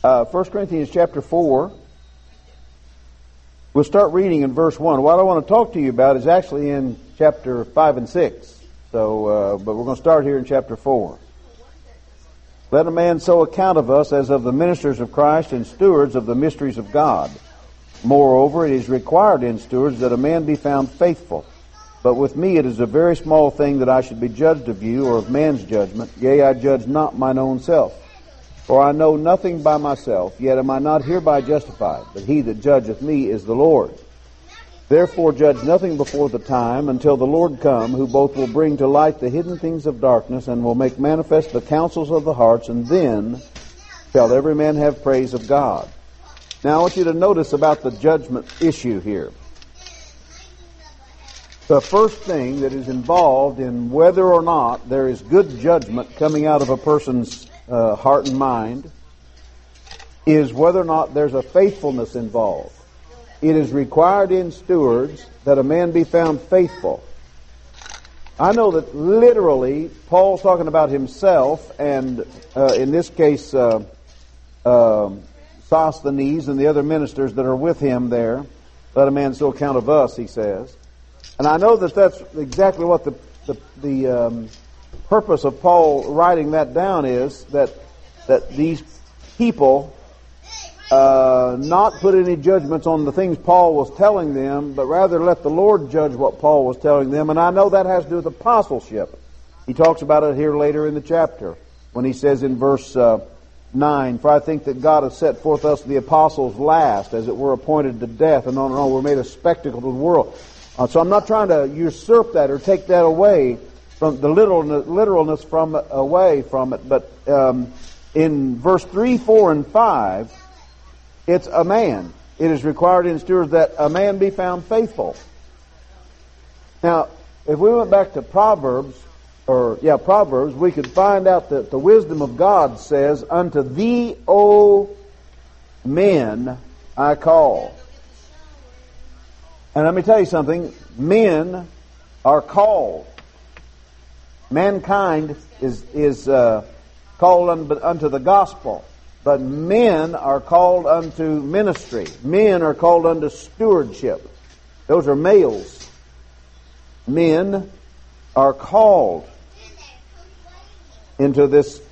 1 Corinthians chapter 4. We'll start reading in verse 1. What I want to talk to you about is actually in chapter 5 and 6. But we're going to start here in chapter 4. Let a man so account of us as of the ministers of Christ and stewards of the mysteries of God. Moreover, it is required in stewards that a man be found faithful. But with me it is a very small thing that I should be judged of you, or of man's judgment. Yea, I judge not mine own self. For I know nothing by myself, yet am I not hereby justified. But he that judgeth me is the Lord. Therefore judge nothing before the time, until the Lord come, who both will bring to light the hidden things of darkness, and will make manifest the counsels of the hearts, and then shall every man have praise of God. Now I want you to notice about the judgment issue here. The first thing that is involved in whether or not there is good judgment coming out of a person's heart and mind is whether or not there's a faithfulness involved. It is required in stewards that a man be found faithful. I know that literally Paul's talking about himself, and in this case Sosthenes and the other ministers that are with him there. Let a man so account of us, he says. And I know that that's exactly what the purpose of Paul writing that down is, that these people not put any judgments on the things Paul was telling them, but rather let the Lord judge what Paul was telling them. And I know that has to do with apostleship. He talks about it here later in the chapter when he says in verse 9, for I think that God has set forth us the apostles last, as it were appointed to death, and on and on. We're made a spectacle to the world. So I'm not trying to usurp that or take that away from the literalness away from it. But in verse 3, 4, and 5, it's a man. It is required in stewards that a man be found faithful. Now, if we went back to Proverbs, we could find out that the wisdom of God says, unto thee, O men, I call. And let me tell you something, men are called. Mankind is called unto the gospel. But men are called unto ministry. Men are called unto stewardship. Those are males. Men are called into this,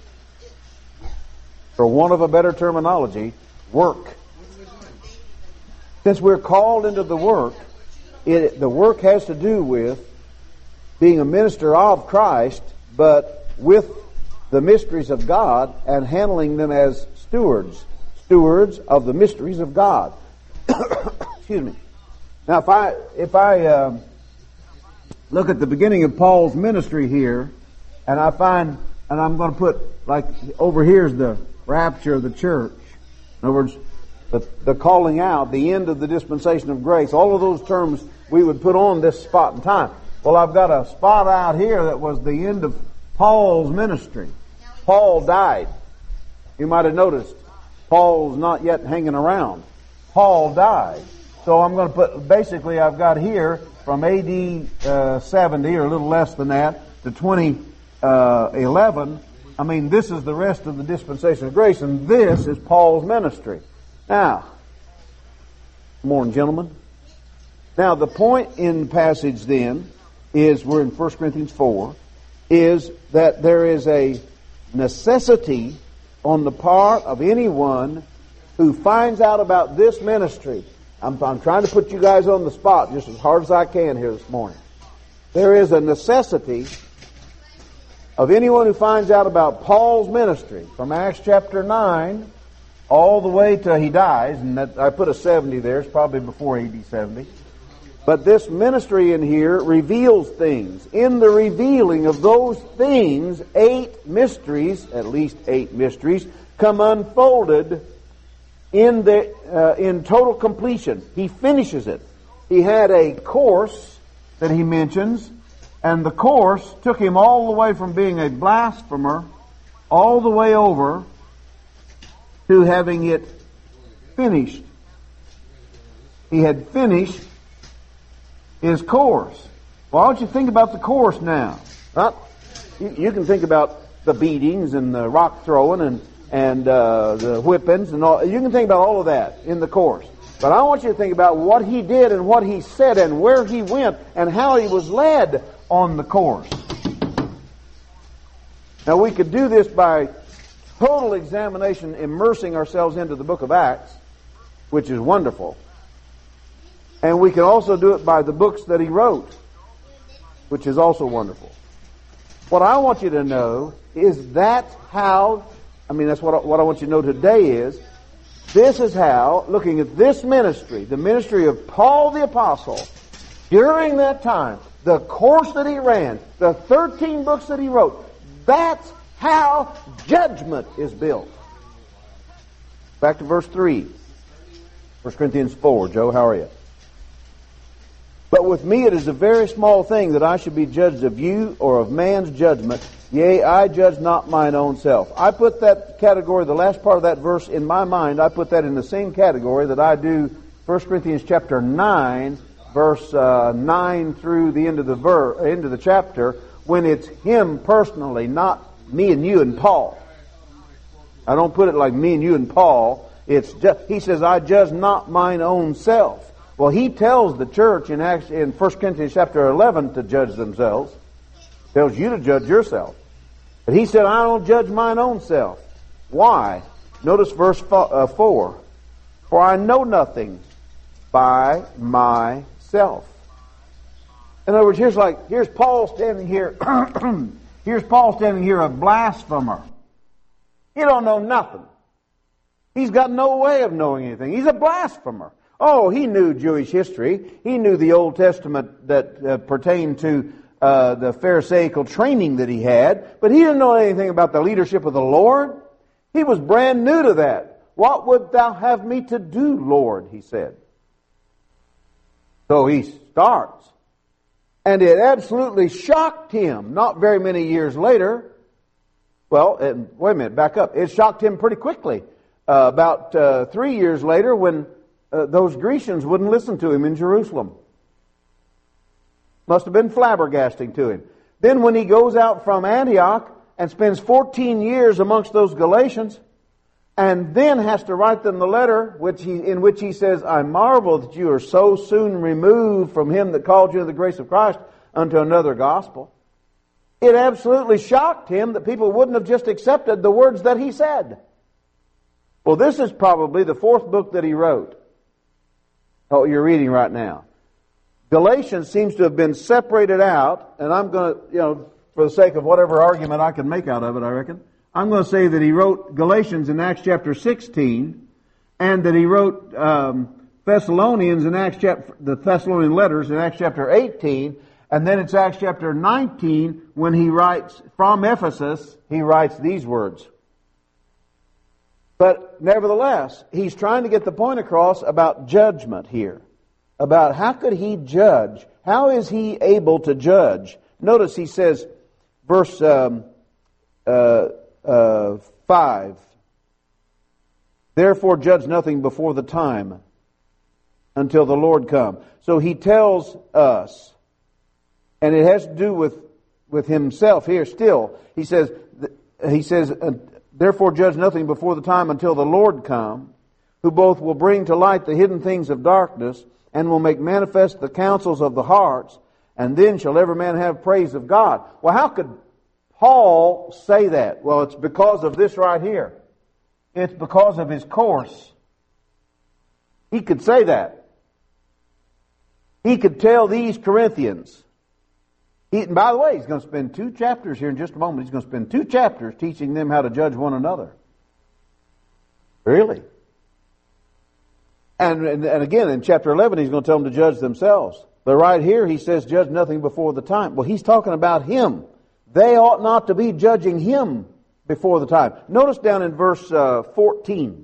for want of a better terminology, work. Since we're called into the work, the work has to do with being a minister of Christ, but with the mysteries of God and handling them as stewards of the mysteries of God. Excuse me. Now, if I look at the beginning of Paul's ministry here, and I find, and I'm going to put, like, over here's the rapture of the church. In other words, the calling out, the end of the dispensation of grace, all of those terms we would put on this spot in time. Well, I've got a spot out here that was the end of Paul's ministry. Paul died. You might have noticed, Paul's not yet hanging around. Paul died. So I'm going to put, basically I've got here from AD 70, or a little less than that, to 2011. I mean, this is the rest of the dispensation of grace, and this is Paul's ministry. Now, good morning, gentlemen. Now, the point in the passage then is, we're in 1 Corinthians 4, is that there is a necessity on the part of anyone who finds out about this ministry. I'm trying to put you guys on the spot just as hard as I can here this morning. There is a necessity of anyone who finds out about Paul's ministry from Acts chapter 9 all the way till he dies, and that, I put a 70 there, it's probably before AD 70. But this ministry in here reveals things. In the revealing of those things, 8 mysteries, at least 8 mysteries, come unfolded in total completion. He finishes it. He had a course that he mentions, and the course took him all the way from being a blasphemer all the way over to having it finished. He had finished his course. Why don't you think about the course now? You can think about the beatings and the rock throwing and and the whippings and all. You can think about all of that in the course. But I want you to think about what he did and what he said and where he went and how he was led on the course. Now we could do this by total examination, immersing ourselves into the book of Acts, which is wonderful. And we can also do it by the books that he wrote, which is also wonderful. What I want you to know is that's how, that's what I want you to know today is, this is how, looking at this ministry, the ministry of Paul the Apostle, during that time, the course that he ran, the 13 books that he wrote, that's how judgment is built. Back to verse 3. 1 Corinthians 4. Joe, how are you? But with me it is a very small thing that I should be judged of you or of man's judgment. Yea, I judge not mine own self. I put that category, the last part of that verse in my mind, I put that in the same category that I do 1 Corinthians chapter 9, verse 9 through the end of the chapter, when it's him personally, not me and you and Paul. I don't put it like me and you and Paul. It's just, he says, I judge not mine own self. Well, he tells the church in 1 Corinthians chapter 11 to judge themselves. Tells you to judge yourself. But he said, I don't judge mine own self. Why? Notice verse 4. For I know nothing by myself. In other words, here's Paul standing here. Here's Paul standing here, a blasphemer. He don't know nothing. He's got no way of knowing anything. He's a blasphemer. Oh, he knew Jewish history. He knew the Old Testament that pertained to the Pharisaical training that he had, but he didn't know anything about the leadership of the Lord. He was brand new to that. What would thou have me to do, Lord? He said. So he starts. And it absolutely shocked him. Not very many years later. Well, wait a minute, back up. It shocked him pretty quickly. About 3 years later when those Grecians wouldn't listen to him in Jerusalem. Must have been flabbergasting to him. Then when he goes out from Antioch and spends 14 years amongst those Galatians, and then has to write them the letter in which he says, I marvel that you are so soon removed from him that called you to the grace of Christ unto another gospel. It absolutely shocked him that people wouldn't have just accepted the words that he said. Well, this is probably the fourth book that he wrote. Oh, you're reading right now. Galatians seems to have been separated out, and I'm going to, for the sake of whatever argument I can make out of it, I reckon, I'm going to say that he wrote Galatians in Acts chapter 16, and that he wrote Thessalonians in the Thessalonian letters in Acts chapter 18, and then it's Acts chapter 19 when he writes from Ephesus, he writes these words. But nevertheless, he's trying to get the point across about judgment here. About how could he judge? How is he able to judge? Notice he says, verse 5, therefore judge nothing before the time until the Lord come. So he tells us, and it has to do with himself here still. He says, therefore judge nothing before the time until the Lord come, who both will bring to light the hidden things of darkness, and will make manifest the counsels of the hearts, and then shall every man have praise of God. Well, how could Paul say that? Well, it's because of this right here. It's because of his course. He could say that. He could tell these Corinthians. And by the way, he's going to spend 2 chapters here in just a moment. He's going to spend 2 chapters teaching them how to judge one another. Really? And again, in chapter 11, he's going to tell them to judge themselves. But right here, he says, judge nothing before the time. Well, he's talking about him. They ought not to be judging him before the time. Notice down in verse 14.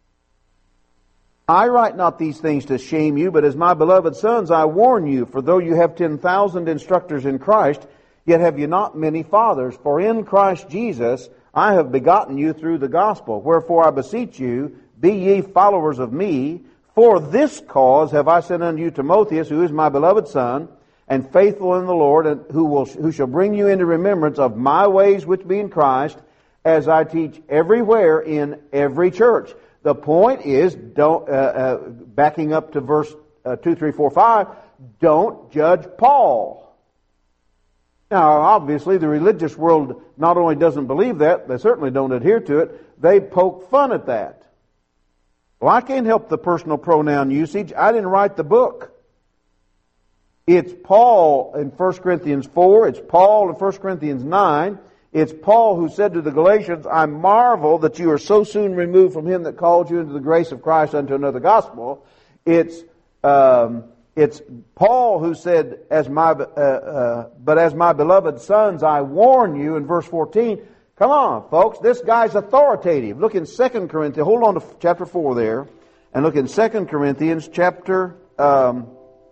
I write not these things to shame you, but as my beloved sons, I warn you, for though you have 10,000 instructors in Christ, yet have you not many fathers. For in Christ Jesus I have begotten you through the gospel. Wherefore I beseech you, be ye followers of me. For this cause have I sent unto you Timotheus, who is my beloved son, and faithful in the Lord, and who shall bring you into remembrance of my ways which be in Christ, as I teach everywhere in every church. The point is, backing up to verse 2, 3, 4, 5, don't judge Paul. Now, obviously, the religious world not only doesn't believe that, they certainly don't adhere to it, they poke fun at that. Well, I can't help the personal pronoun usage. I didn't write the book. It's Paul in 1 Corinthians 4. It's Paul in 1 Corinthians 9. It's Paul who said to the Galatians, I marvel that you are so soon removed from him that called you into the grace of Christ unto another gospel. It's Paul who said, but as my beloved sons, I warn you, in verse 14. Come on, folks, this guy's authoritative. Look in 2 Corinthians, hold on to chapter 4 there, and look in 2 Corinthians chapter 10.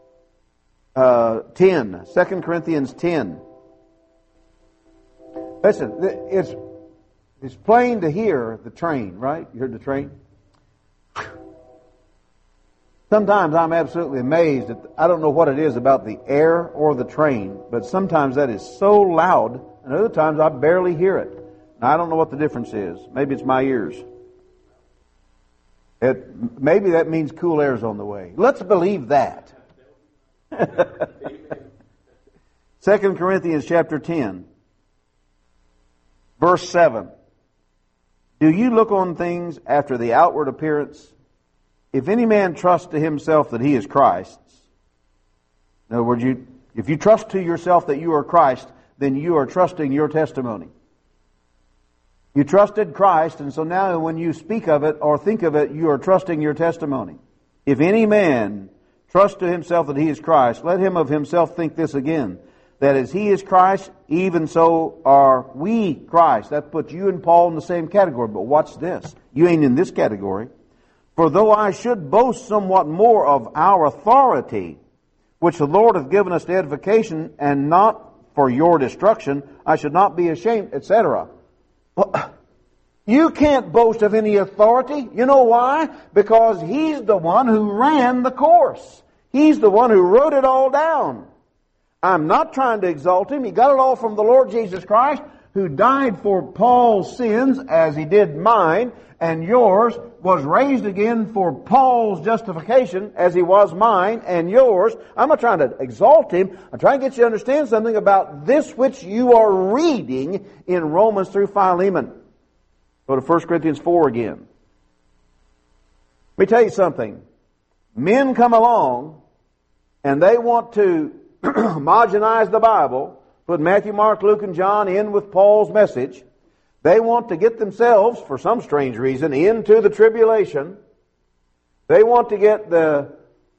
2 Corinthians 10. Listen, it's plain to hear the train, right? You heard the train? Sometimes I'm absolutely amazed at, I don't know what it is about the air or the train, but sometimes that is so loud, and other times I barely hear it. Now, I don't know what the difference is. Maybe it's my ears. Maybe that means cool air's on the way. Let's believe that. 2 Corinthians chapter 10, verse 7. Do you look on things after the outward appearance? If any man trusts to himself that he is Christ's, in other words, if you trust to yourself that you are Christ, then you are trusting your testimony. You trusted Christ, and so now when you speak of it or think of it, you are trusting your testimony. If any man trust to himself that he is Christ, let him of himself think this again, that as he is Christ, even so are we Christ. That puts you and Paul in the same category, but watch this. You ain't in this category. For though I should boast somewhat more of our authority, which the Lord hath given us to edification, and not for your destruction, I should not be ashamed, etc. Well, you can't boast of any authority. You know why? Because He's the one who ran the course. He's the one who wrote it all down. I'm not trying to exalt Him. He got it all from the Lord Jesus Christ, who died for Paul's sins as He did mine, and yours, was raised again for Paul's justification as He was mine and yours. I'm not trying to exalt Him. I'm trying to get you to understand something about this which you are reading in Romans through Philemon. Go to 1 Corinthians 4 again. Let me tell you something. Men come along and they want to homogenize the Bible, put Matthew, Mark, Luke, and John in with Paul's message. They want to get themselves, for some strange reason, into the tribulation. They want to get the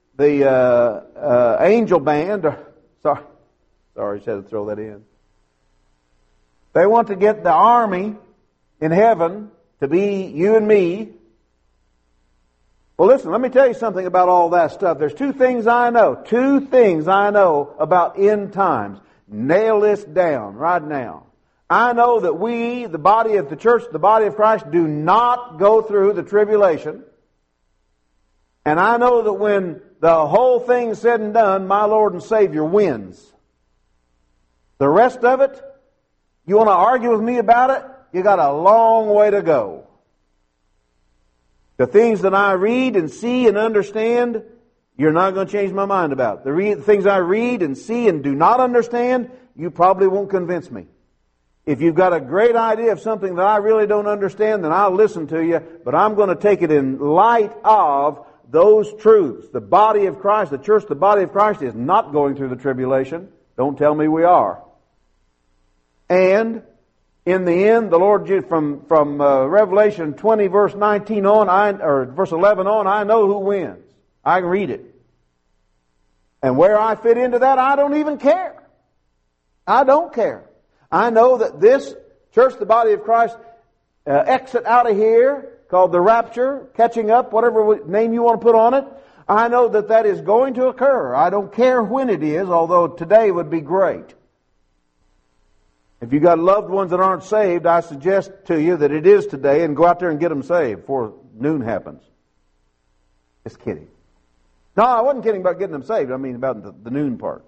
angel band. Sorry, just had to throw that in. They want to get the army in heaven to be you and me. Well, listen, let me tell you something about all that stuff. There's two things I know about end times. Nail this down right now. I know that we, the body of the church, the body of Christ, do not go through the tribulation. And I know that when the whole thing's said and done, my Lord and Savior wins. The rest of it, you want to argue with me about it? You got a long way to go. The things that I read and see and understand, you're not going to change my mind about. The things I read and see and do not understand, you probably won't convince me. If you've got a great idea of something that I really don't understand, then I'll listen to you, but I'm going to take it in light of those truths. The body of Christ, the church, the body of Christ is not going through the tribulation. Don't tell me we are. And in the end, the Lord, from Revelation 20, verse 19 on, or verse 11 on, I know who wins. I can read it. And where I fit into that, I don't even care. I don't care. I know that this church, the body of Christ, exit out of here, called the rapture, catching up, whatever name you want to put on it. I know that that is going to occur. I don't care when it is, although today would be great. If you got loved ones that aren't saved, I suggest to you that it is today, and go out there and get them saved before noon happens. Just kidding. No, I wasn't kidding about getting them saved. I mean about the noon part.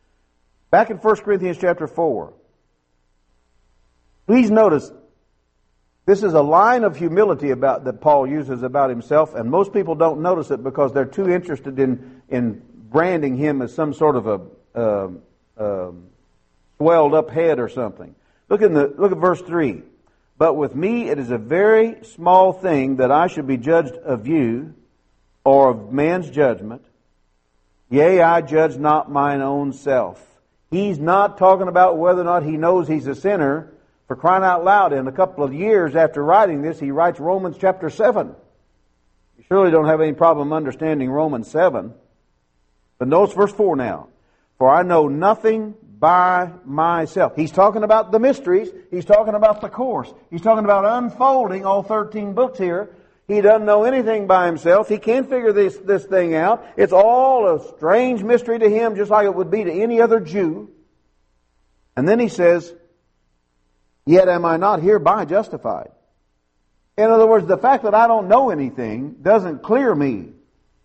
Back in 1 Corinthians chapter 4. Please notice This is a line of humility that Paul uses about himself, and most people don't notice it because they're too interested in branding him as some sort of a swelled up head or something. Look at verse 3. But with me it is a very small thing that I should be judged of you, or of man's judgment. Yea, I judge not mine own self. He's not talking about whether or not he knows he's a sinner. For crying out loud, in a couple of years after writing this, he writes Romans chapter 7. You surely don't have any problem understanding Romans 7. But notice verse 4 now. For I know nothing by myself. He's talking about the mysteries. He's talking about the course. He's talking about unfolding all 13 books here. He doesn't know anything by himself. He can't figure this thing out. It's all a strange mystery to him, just like it would be to any other Jew. And then he says, yet am I not hereby justified. In other words, the fact that I don't know anything doesn't clear me.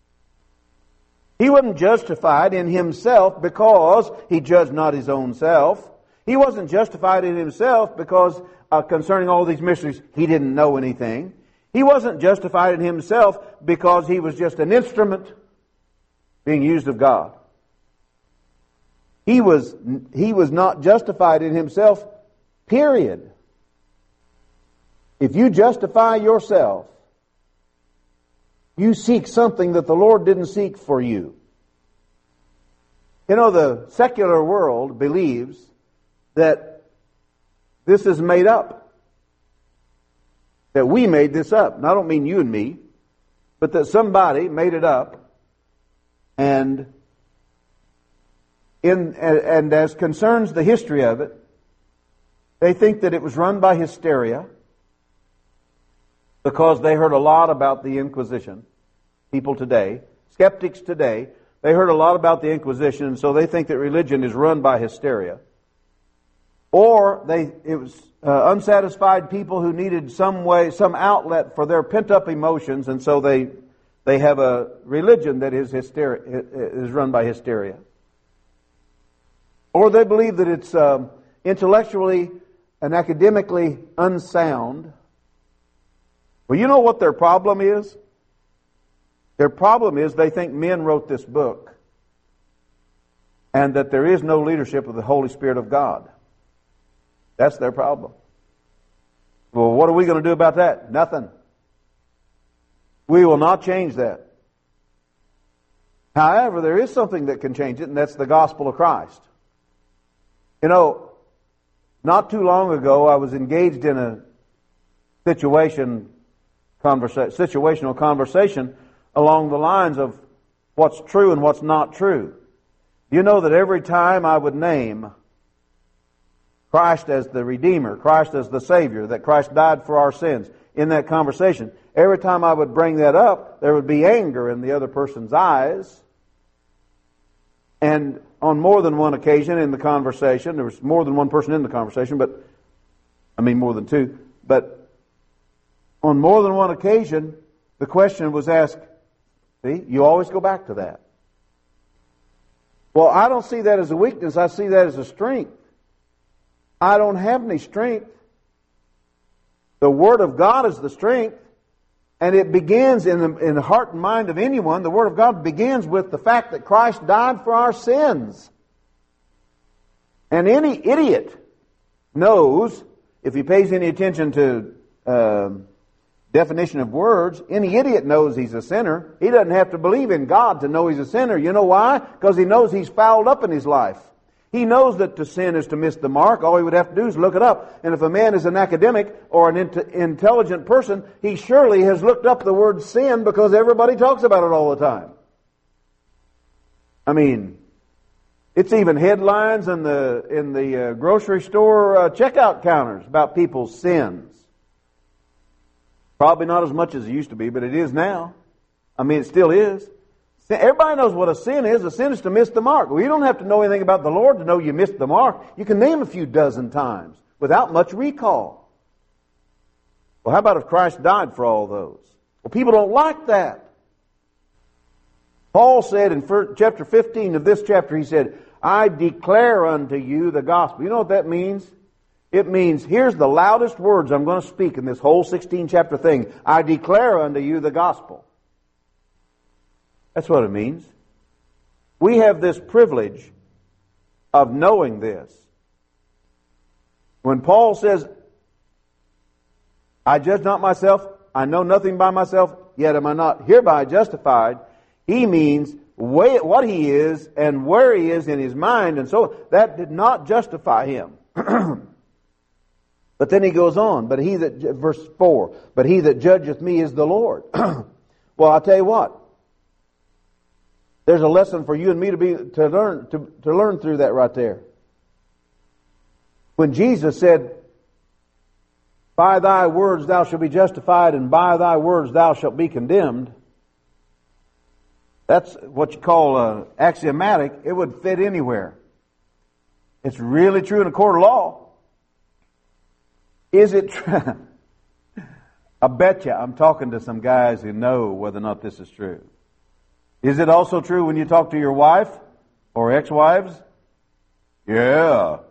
He wasn't justified in himself because he judged not his own self. He wasn't justified in himself because concerning all these mysteries, he didn't know anything. He wasn't justified in himself because he was just an instrument being used of God. He was not justified in himself, period. If you justify yourself, you seek something that the Lord didn't seek for you. You know, the secular world believes that this is made up. That we made this up. And I don't mean you and me, but that somebody made it up. And as concerns the history of it, they think that it was run by hysteria because they heard a lot about the Inquisition. People today, skeptics today, they heard a lot about the Inquisition, and so they think that religion is run by hysteria. Or it was unsatisfied people who needed some outlet for their pent-up emotions, and so they have a religion that is run by hysteria. Or they believe that it's intellectually and academically unsound. Well, you know what their problem is? Their problem is they think men wrote this book and that there is no leadership of the Holy Spirit of God. That's their problem. Well, what are we going to do about that? Nothing. We will not change that. However, there is something that can change it, and that's the gospel of Christ. You know, not too long ago, I was engaged in a situational conversation along the lines of what's true and what's not true. You know that every time I would name Christ as the Redeemer, Christ as the Savior, that Christ died for our sins, in that conversation, every time I would bring that up, there would be anger in the other person's eyes. And on more than one occasion in the conversation, there was more than one person in the conversation, more than two, but on more than one occasion, the question was asked, see, you always go back to that. Well, I don't see that as a weakness, I see that as a strength. I don't have any strength. The Word of God is the strength, and it begins in the heart and mind of anyone. The Word of God begins with the fact that Christ died for our sins. And any idiot knows, if he pays any attention to definition of words, any idiot knows he's a sinner. He doesn't have to believe in God to know he's a sinner. You know why? Because he knows he's fouled up in his life. He knows that to sin is to miss the mark. All he would have to do is look it up. And if a man is an academic or an intelligent person, he surely has looked up the word sin because everybody talks about it all the time. I mean, it's even headlines in the grocery store checkout counters about people's sins. Probably not as much as it used to be, but it is now. I mean, it still is. Everybody knows what a sin is. A sin is to miss the mark. Well, you don't have to know anything about the Lord to know you missed the mark. You can name a few dozen times without much recall. Well, how about if Christ died for all those? Well, people don't like that. Paul said in chapter 15 of this chapter, he said, I declare unto you the gospel. You know what that means? It means, here's the loudest words I'm going to speak in this whole 16-chapter thing. I declare unto you the gospel. That's what it means. We have this privilege of knowing this. When Paul says, I judge not myself, I know nothing by myself, yet am I not hereby justified, he means what he is and where he is in his mind, and so that did not justify him. But then he goes on, verse 4, but he that judgeth me is the Lord. Well, I'll tell you what. There's a lesson for you and me to learn through that right there. When Jesus said, by thy words thou shalt be justified, and by thy words thou shalt be condemned, that's what you call axiomatic. It would fit anywhere. It's really true in a court of law. Is it true? I bet you I'm talking to some guys who know whether or not this is true. Is it also true when you talk to your wife or ex-wives? Yeah.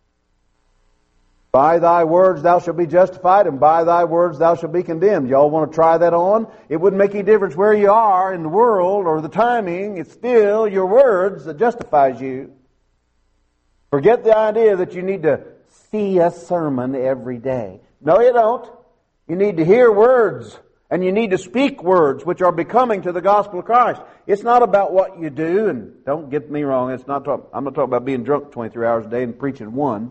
By thy words thou shalt be justified, and by thy words thou shalt be condemned. Y'all want to try that on? It wouldn't make any difference where you are in the world or the timing. It's still your words that justifies you. Forget the idea that you need to see a sermon every day. No, you don't. You need to hear words, and you need to speak words which are becoming to the gospel of Christ. It's not about what you do, and don't get me wrong, I'm not talking about being drunk 23 hours a day and preaching one,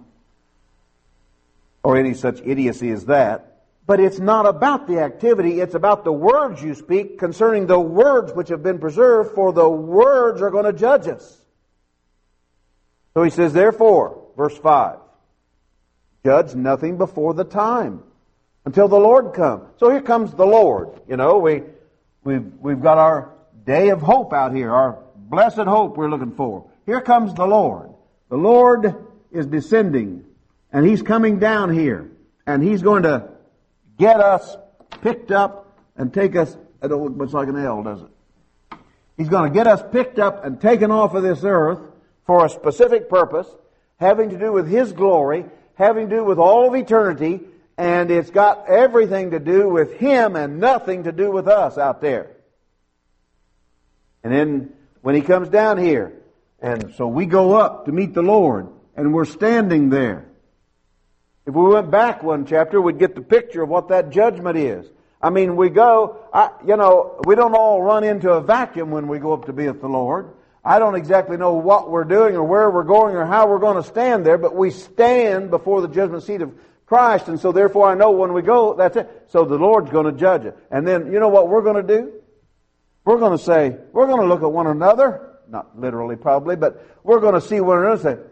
or any such idiocy as that. But it's not about the activity, it's about the words you speak concerning the words which have been preserved, for the words are going to judge us. So he says, therefore, verse 5, judge nothing before the time, until the Lord come. So here comes the Lord. You know, we've got our day of hope out here, our blessed hope we're looking for. Here comes the Lord. The Lord is descending, and He's coming down here, and He's going to get us picked up and take us. It don't look much like an L, does it? He's going to get us picked up and taken off of this earth for a specific purpose, having to do with His glory, having to do with all of eternity, and it's got everything to do with Him and nothing to do with us out there. And then when He comes down here, and so we go up to meet the Lord, and we're standing there. If we went back one chapter, we'd get the picture of what that judgment is. I mean, we don't all run into a vacuum when we go up to be with the Lord. I don't exactly know what we're doing or where we're going or how we're going to stand there, but we stand before the judgment seat of Christ, and so therefore I know when we go, that's it. So the Lord's going to judge it. And then, you know what we're going to do? We're going to look at one another, not literally probably, but we're going to see one another and say,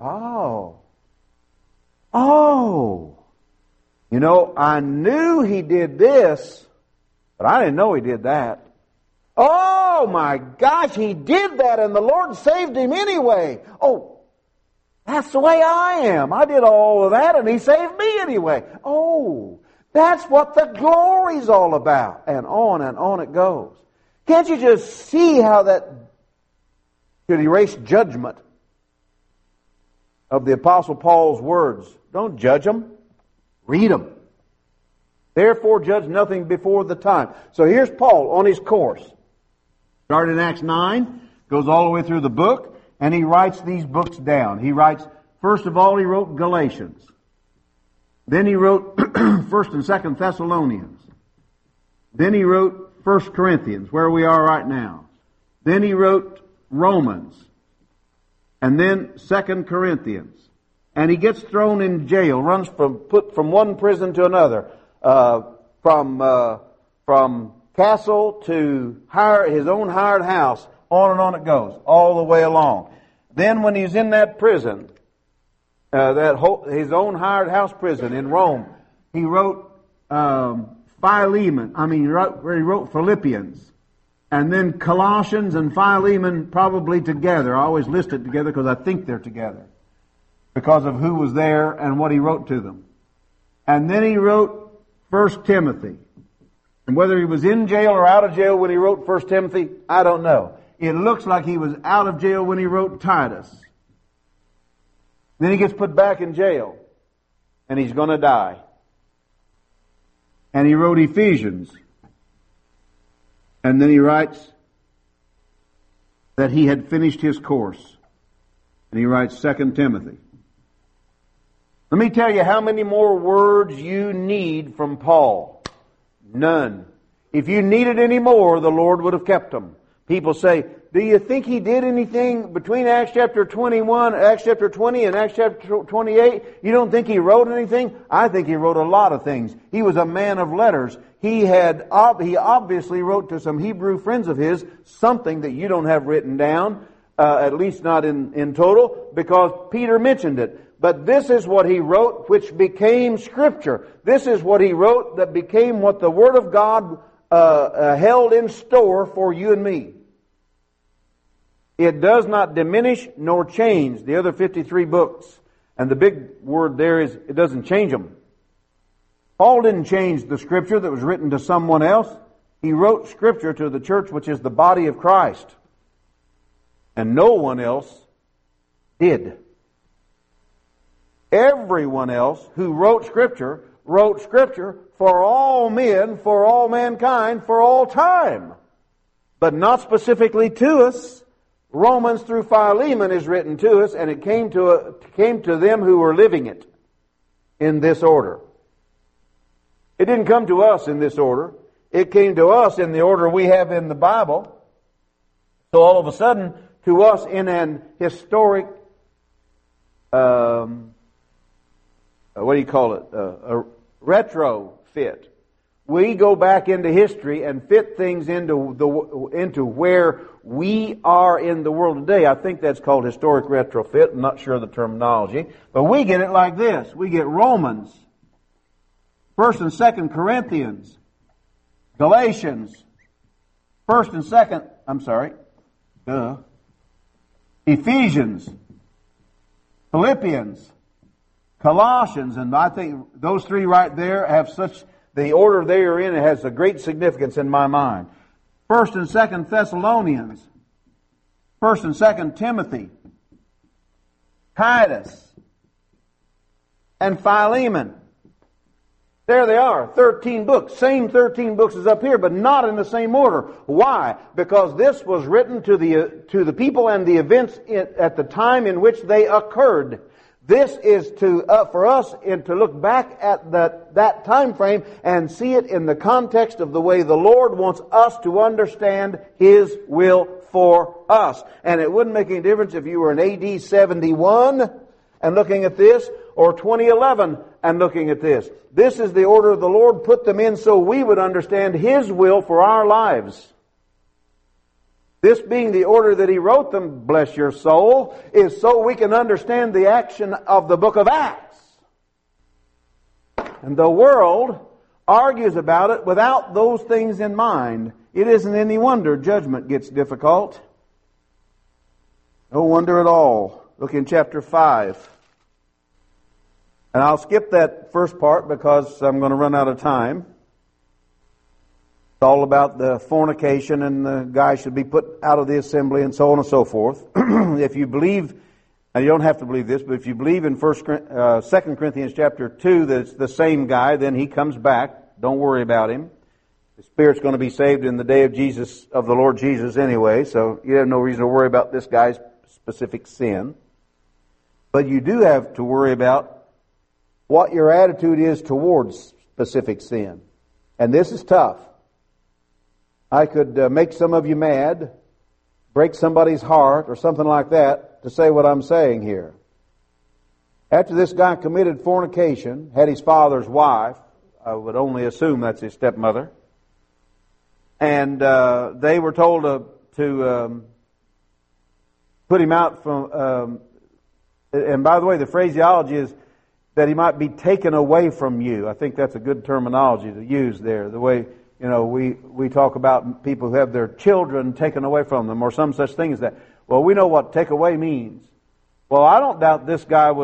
you know, I knew he did this, but I didn't know he did that. Oh my gosh, he did that and the Lord saved him anyway. Oh, that's the way I am. I did all of that and He saved me anyway. Oh, that's what the glory's all about. And on it goes. Can't you just see how that should erase judgment of the Apostle Paul's words? Don't judge them. Read them. Therefore judge nothing before the time. So here's Paul on his course. Started in Acts 9, goes all the way through the book. And he writes these books down. He writes, first of all, he wrote Galatians. Then he wrote 1st and 2nd Thessalonians. Then he wrote 1 Corinthians, where we are right now. Then he wrote Romans. And then 2 Corinthians. And he gets thrown in jail, put from one prison to another, from castle to his own hired house. On and on it goes, all the way along. Then when he's in that prison, his own hired house prison in Rome, he wrote Philemon. He wrote Philippians. And then Colossians and Philemon probably together. I always list it together because I think they're together, because of who was there and what he wrote to them. And then he wrote 1 Timothy. And whether he was in jail or out of jail when he wrote 1 Timothy, I don't know. It looks like he was out of jail when he wrote Titus. Then he gets put back in jail. and he's going to die. And he wrote Ephesians. And then he writes that he had finished his course. And he writes 2 Timothy. Let me tell you how many more words you need from Paul. None. If you needed any more, the Lord would have kept them. People say, do you think he did anything between Acts chapter 21, Acts chapter 20 and Acts chapter 28? You don't think he wrote anything? I think he wrote a lot of things. He was a man of letters. He obviously wrote to some Hebrew friends of his something that you don't have written down, at least not in total, because Peter mentioned it. But this is what he wrote, which became Scripture. This is what he wrote that became what the Word of God held in store for you and me. It does not diminish nor change the other 53 books. And the big word there is, it doesn't change them. Paul didn't change the Scripture that was written to someone else. He wrote Scripture to the church, which is the body of Christ. And no one else did. Everyone else who wrote Scripture for all men, for all mankind, for all time. But not specifically to us. Romans through Philemon is written to us, and it came to them who were living it in this order. It didn't come to us in this order. It came to us in the order we have in the Bible. So all of a sudden, to us in an historic, what do you call it? A retrofit. We go back into history and fit things into where we are in the world today. I think that's called historic retrofit. I'm not sure of the terminology. But we get it like this. We get Romans, 1st and 2nd Corinthians, Galatians, 1st and 2nd, Ephesians, Philippians, Colossians, and I think those three right there have such, the order they are in, it has a great significance in my mind. 1st and 2nd Thessalonians, 1st and 2nd Timothy, Titus, and Philemon. There they are, 13 books. Same 13 books as up here, but not in the same order. Why? Because this was written to the people and the events at the time in which they occurred. This is for us to look back at that time frame and see it in the context of the way the Lord wants us to understand His will for us. And it wouldn't make any difference if you were in AD 71 and looking at this, or 2011 and looking at this. This is the order the Lord put them in so we would understand His will for our lives. This being the order that He wrote them, bless your soul, is so we can understand the action of the book of Acts. And the world argues about it without those things in mind. It isn't any wonder judgment gets difficult. No wonder at all. Look in chapter 5. And I'll skip that first part because I'm going to run out of time. It's all about the fornication and the guy should be put out of the assembly and so on and so forth. If you believe, and you don't have to believe this, but if you believe in 2 Corinthians chapter 2 that it's the same guy, then he comes back. Don't worry about him. The Spirit's going to be saved in the day of the Lord Jesus anyway, so you have no reason to worry about this guy's specific sin. But you do have to worry about what your attitude is towards specific sin. And this is tough. I could make some of you mad, break somebody's heart, or something like that to say what I'm saying here. After this guy committed fornication, had his father's wife, I would only assume that's his stepmother, and they were told to put him out from, and by the way, the phraseology is that he might be taken away from you. I think that's a good terminology to use there. The way, we talk about people who have their children taken away from them or some such thing as that. Well, we know what take away means. Well, I don't doubt this guy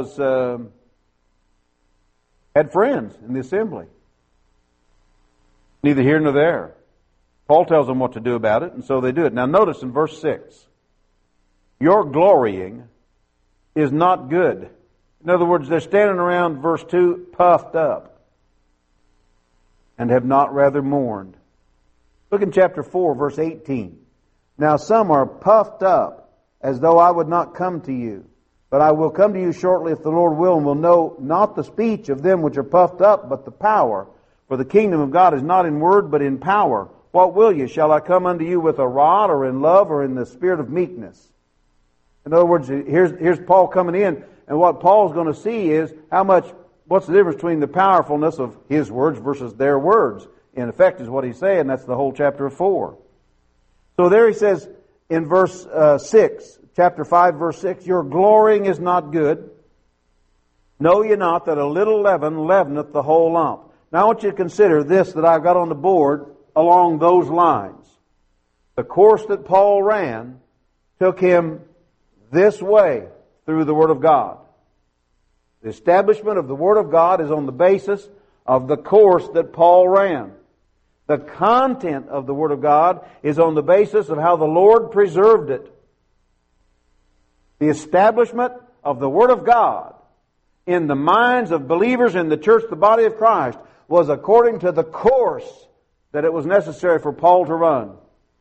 had friends in the assembly. Neither here nor there. Paul tells them what to do about it, and so they do it. Now notice in verse 6, your glorying is not good. Isn't In other words, they're standing around, verse 2, puffed up, and have not rather mourned. Look in chapter 4, verse 18. Now some are puffed up, as though I would not come to you. But I will come to you shortly if the Lord will, and will know not the speech of them which are puffed up, but the power. For the kingdom of God is not in word, but in power. What will you? Shall I come unto you with a rod, or in love, or in the spirit of meekness? In other words, here's Paul coming in, and what Paul's going to see is what's the difference between the powerfulness of his words versus their words. In effect is what he's saying. That's the whole chapter of 4. So there he says in verse 6, chapter 5, verse 6, your glorying is not good. Know ye not that a little leaven leaveneth the whole lump? Now I want you to consider this that I've got on the board along those lines. The course that Paul ran took him this way through the Word of God. The establishment of the Word of God is on the basis of the course that Paul ran. The content of the Word of God is on the basis of how the Lord preserved it. The establishment of the Word of God in the minds of believers in the church, the body of Christ, was according to the course that it was necessary for Paul to run.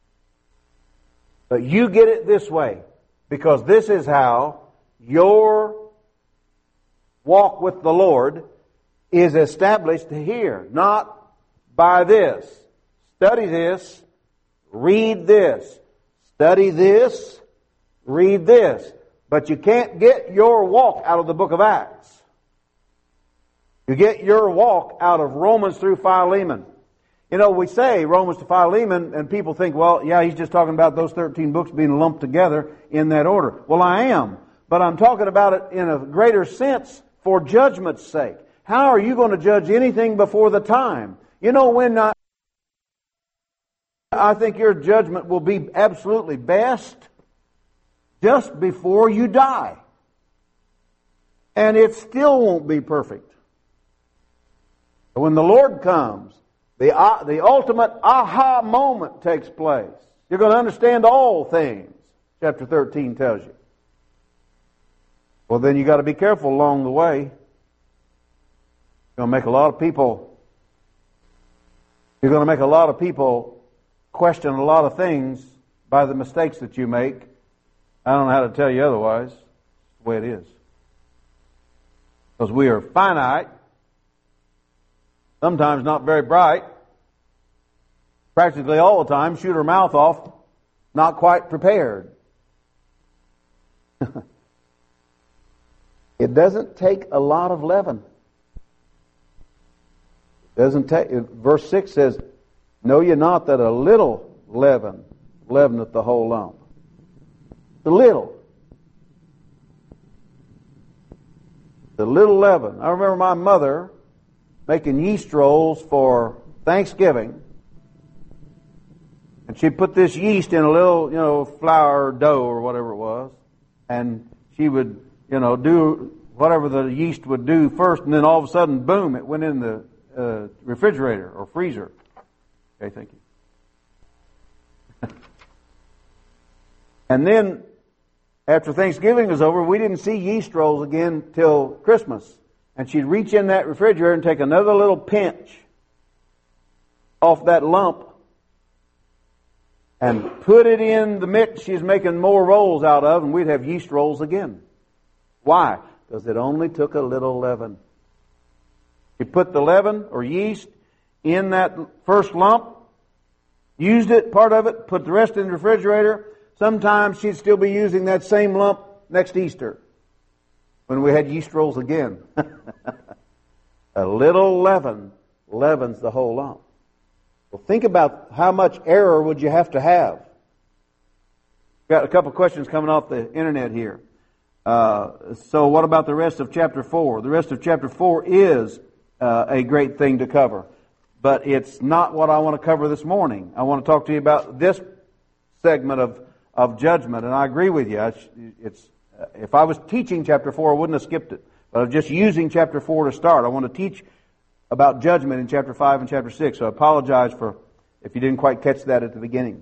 But you get it this way, because this is how your walk with the Lord is established here, not by this. Study this, read this. Study this, read this. But you can't get your walk out of the book of Acts. You get your walk out of Romans through Philemon. You know, we say Romans to Philemon, and people think, well, yeah, he's just talking about those 13 books being lumped together in that order. Well, I am. But I'm talking about it in a greater sense for judgment's sake. How are you going to judge anything before the time? You know when I think your judgment will be absolutely best? Just before you die. And it still won't be perfect. But when the Lord comes, the ultimate aha moment takes place. You're going to understand all things, chapter 13 tells you. Well, then you got to be careful along the way. You're going to make a lot of people question a lot of things by the mistakes that you make. I don't know how to tell you otherwise. It's the way it is. Because we are finite, sometimes not very bright, practically all the time shoot our mouth off, not quite prepared. It doesn't take a lot of leaven. Verse 6 says, know ye not that a little leaven leaveneth the whole lump? The little leaven. I remember my mother making yeast rolls for Thanksgiving. And she put this yeast in a little, flour dough or whatever it was. And she would, do whatever the yeast would do first. And then all of a sudden, boom, it went in the refrigerator or freezer. Okay, thank you. And then, after Thanksgiving was over, we didn't see yeast rolls again till Christmas. And she'd reach in that refrigerator and take another little pinch off that lump and put it in the mix she's making more rolls out of, and we'd have yeast rolls again. Why? Because it only took a little leaven. She put the leaven or yeast in that first lump, used it, part of it, put the rest in the refrigerator. Sometimes she'd still be using that same lump next Easter when we had yeast rolls again. A little leaven leavens the whole lump. Well, think about how much error would you have to have. Got a couple of questions coming off the internet here. So what about the rest of chapter 4? The rest of chapter 4 is a great thing to cover. But it's not what I want to cover this morning. I want to talk to you about this segment of judgment. And I agree with you. If I was teaching chapter 4, I wouldn't have skipped it. But I'm just using chapter 4 to start. I want to teach about judgment in chapter 5 and chapter 6. So I apologize if you didn't quite catch that at the beginning.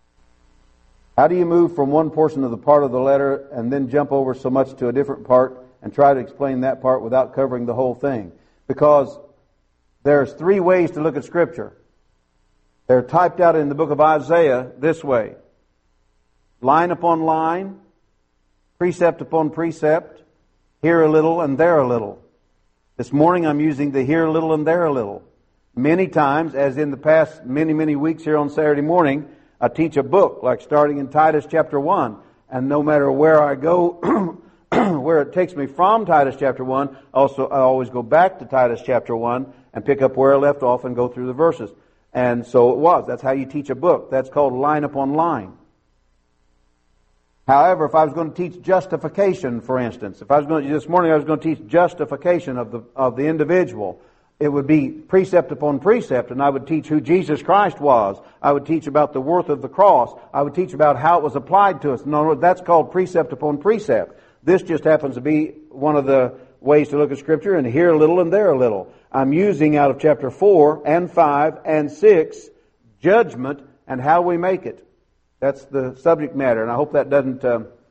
How do you move from one portion of the part of the letter and then jump over so much to a different part and try to explain that part without covering the whole thing. Because there's three ways to look at Scripture. They're typed out in the book of Isaiah this way. Line upon line, precept upon precept, here a little and there a little. This morning I'm using the here a little and there a little. Many times, as in the past many weeks here on Saturday morning, I teach a book, like starting in Titus chapter 1. And no matter where I go, where it takes me from Titus chapter 1, I always go back to Titus chapter 1 and pick up where I left off and go through the verses. And so it was. That's how you teach a book. That's called line upon line. However, if I was going to teach justification, for instance, this morning I was going to teach justification of the individual, it would be precept upon precept, and I would teach who Jesus Christ was. I would teach about the worth of the cross. I would teach about how it was applied to us. No, that's called precept upon precept. This just happens to be one of the ways to look at Scripture, and here a little and there a little. I'm using out of chapter 4 and 5 and 6, judgment and how we make it. That's the subject matter, and I hope that doesn't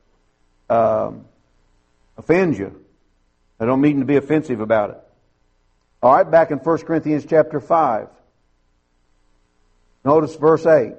offend you. I don't mean to be offensive about it. All right, back in 1 Corinthians chapter 5. Notice verse 8.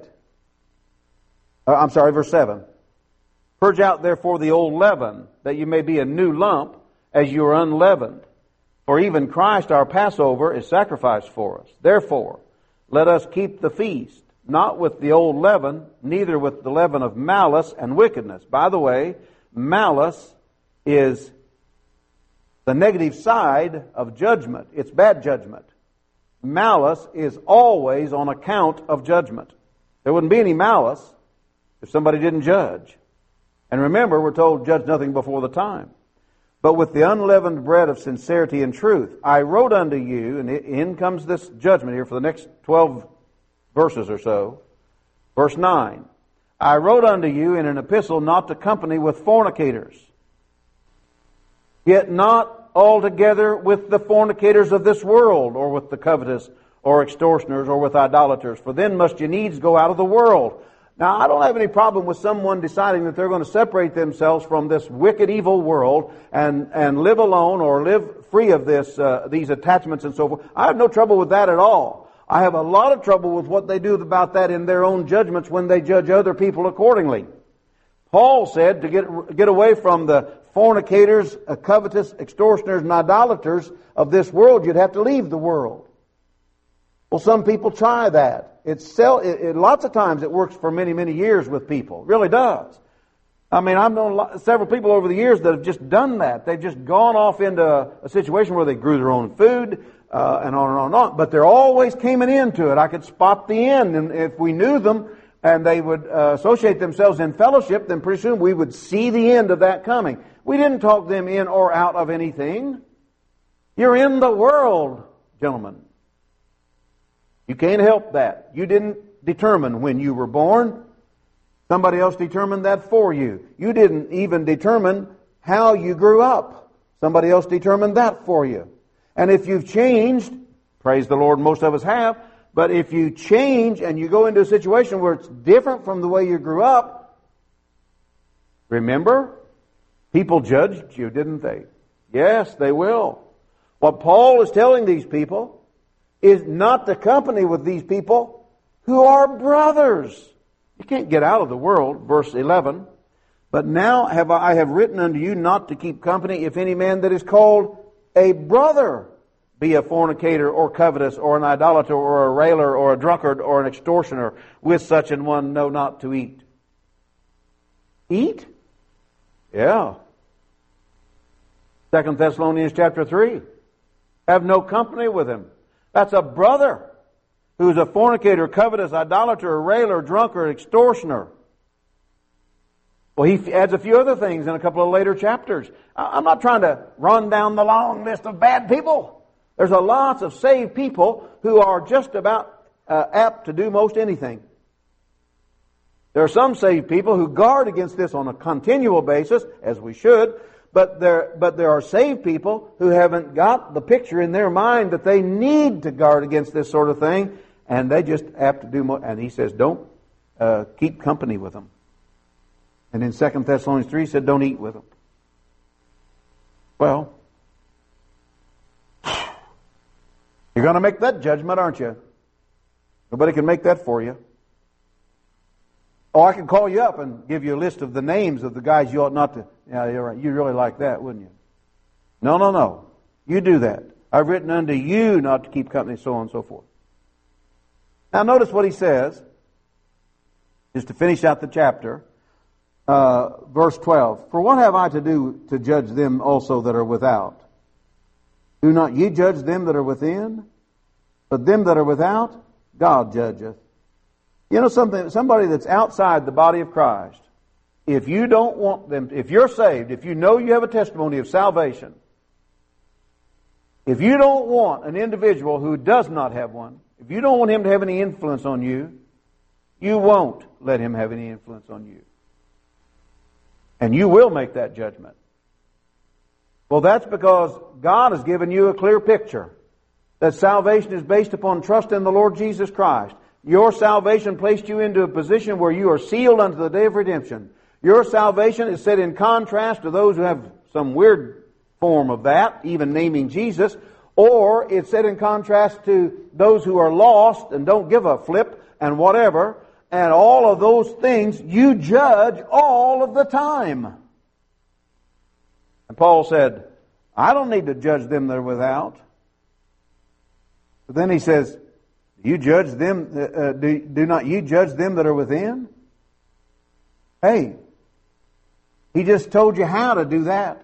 Verse 7. Purge out therefore the old leaven, that you may be a new lump, as you are unleavened. For even Christ our Passover is sacrificed for us. Therefore, let us keep the feast, not with the old leaven, neither with the leaven of malice and wickedness. By the way, malice is the negative side of judgment. It's bad judgment. Malice is always on account of judgment. There wouldn't be any malice if somebody didn't judge. And remember, we're told, judge nothing before the time. But with the unleavened bread of sincerity and truth, I wrote unto you, and in comes this judgment here for the next 12 verses or so. Verse 9, I wrote unto you in an epistle not to company with fornicators, yet not altogether with the fornicators of this world, or with the covetous, or extortioners, or with idolaters, for then must you needs go out of the world. Now, I don't have any problem with someone deciding that they're going to separate themselves from this wicked, evil world and live alone or live free of these attachments and so forth. I have no trouble with that at all. I have a lot of trouble with what they do about that in their own judgments when they judge other people accordingly. Paul said to get away from the fornicators, covetous, extortioners, and idolaters of this world, you'd have to leave the world. Well, some people try that. Lots of times it works for many years with people. It really does. I mean, I've known several people over the years that have just done that. They've just gone off into a situation where they grew their own food, and on and on and on. But they're always coming into it. I could spot the end, and if we knew them and they would associate themselves in fellowship, then pretty soon we would see the end of that coming. We didn't talk them in or out of anything. You're in the world, gentlemen. You can't help that. You didn't determine when you were born. Somebody else determined that for you. You didn't even determine how you grew up. Somebody else determined that for you. And if you've changed, praise the Lord, most of us have, but if you change and you go into a situation where it's different from the way you grew up, remember, people judged you, didn't they? Yes, they will. What Paul is telling these people is not to company with these people who are brothers. You can't get out of the world, verse 11. But now I have written unto you not to keep company if any man that is called a brother be a fornicator or covetous or an idolater or a railer or a drunkard or an extortioner. With such an one know not to eat. Eat? Yeah. 2 Thessalonians chapter 3. Have no company with him. That's a brother who's a fornicator, covetous, idolater, a railer, drunkard, extortioner. Well, he adds a few other things in a couple of later chapters. I'm not trying to run down the long list of bad people. There's a lots of saved people who are just about apt to do most anything. There are some saved people who guard against this on a continual basis, as we should, but there are saved people who haven't got the picture in their mind that they need to guard against this sort of thing, and they just apt to do more. And he says, don't keep company with them. And in 2 Thessalonians 3, he said, don't eat with them. Well, you're going to make that judgment, aren't you? Nobody can make that for you. Oh, I can call you up and give you a list of the names of the guys you ought not to. Yeah, you're right. You'd really like that, wouldn't you? No. You do that. I've written unto you not to keep company, so on and so forth. Now notice what he says, just to finish out the chapter. Verse 12. For what have I to do to judge them also that are without? Do not ye judge them that are within? But them that are without, God judgeth. You know something? Somebody that's outside the body of Christ, if you don't want them, if you're saved, if you know you have a testimony of salvation, if you don't want an individual who does not have one, if you don't want him to have any influence on you, you won't let him have any influence on you. And you will make that judgment. Well, that's because God has given you a clear picture that salvation is based upon trust in the Lord Jesus Christ. Your salvation placed you into a position where you are sealed unto the day of redemption. Your salvation is set in contrast to those who have some weird form of that, even naming Jesus, or it's set in contrast to those who are lost and don't give a flip and whatever, and all of those things you judge all of the time. And Paul said, I don't need to judge them that are without. But then he says, you judge them. Do not you judge them that are within? Hey, he just told you how to do that.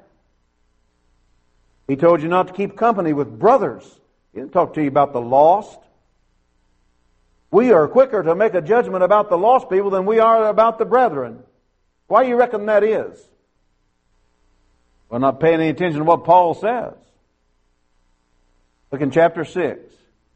He told you not to keep company with brothers. He didn't talk to you about the lost. We are quicker to make a judgment about the lost people than we are about the brethren. Why do you reckon that is? We're not paying any attention to what Paul says. Look in chapter 6.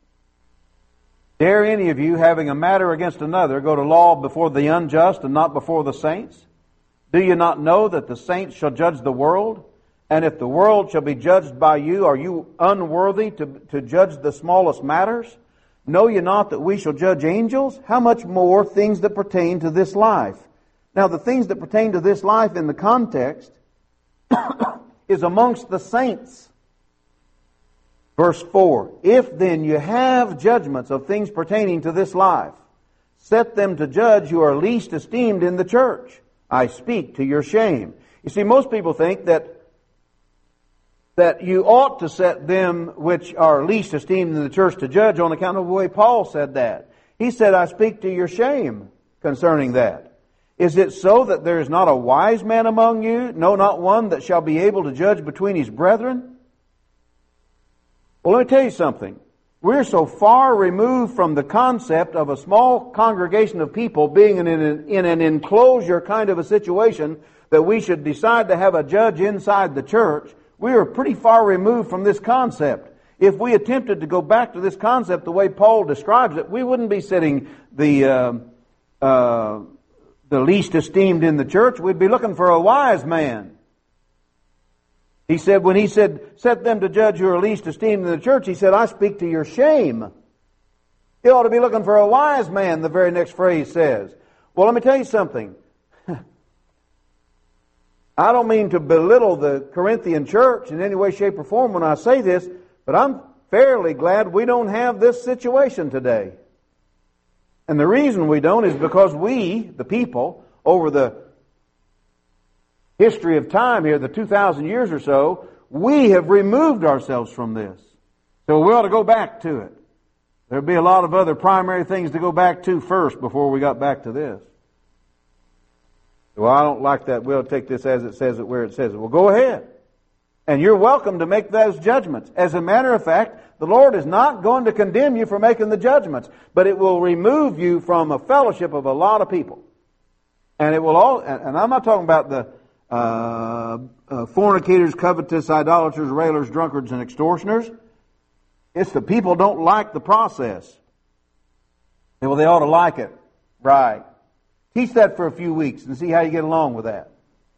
Dare any of you, having a matter against another, go to law before the unjust and not before the saints? Do you not know that the saints shall judge the world? And if the world shall be judged by you, are you unworthy to judge the smallest matters? Know ye not that we shall judge angels? How much more things that pertain to this life? Now the things that pertain to this life in the context is amongst the saints. Verse 4, if then you have judgments of things pertaining to this life, set them to judge who are least esteemed in the church. I speak to your shame. You see, most people think that you ought to set them which are least esteemed in the church to judge on account of the way Paul said that. He said, I speak to your shame concerning that. Is it so that there is not a wise man among you, no, not one that shall be able to judge between his brethren? Well, let me tell you something. We're so far removed from the concept of a small congregation of people being in an enclosure kind of a situation that we should decide to have a judge inside the church. We are pretty far removed from this concept. If we attempted to go back to this concept the way Paul describes it, we wouldn't be setting the least esteemed in the church. We'd be looking for a wise man. He said, when he said, set them to judge who are least esteemed in the church, he said, I speak to your shame. You ought to be looking for a wise man, the very next phrase says. Well, let me tell you something. I don't mean to belittle the Corinthian church in any way, shape, or form when I say this, but I'm fairly glad we don't have this situation today. And the reason we don't is because we, the people, over the history of time here, the 2,000 years or so, we have removed ourselves from this. So we ought to go back to it. There'd be a lot of other primary things to go back to first before we got back to this. Well, I don't like that. We'll take this as it says it, where it says it. Well, go ahead. And you're welcome to make those judgments. As a matter of fact, the Lord is not going to condemn you for making the judgments, but it will remove you from a fellowship of a lot of people. And it will all, and I'm not talking about the fornicators, covetous, idolaters, railers, drunkards, and extortioners. It's the people don't like the process. Well, they ought to like it. Right. Teach that for a few weeks and see how you get along with that.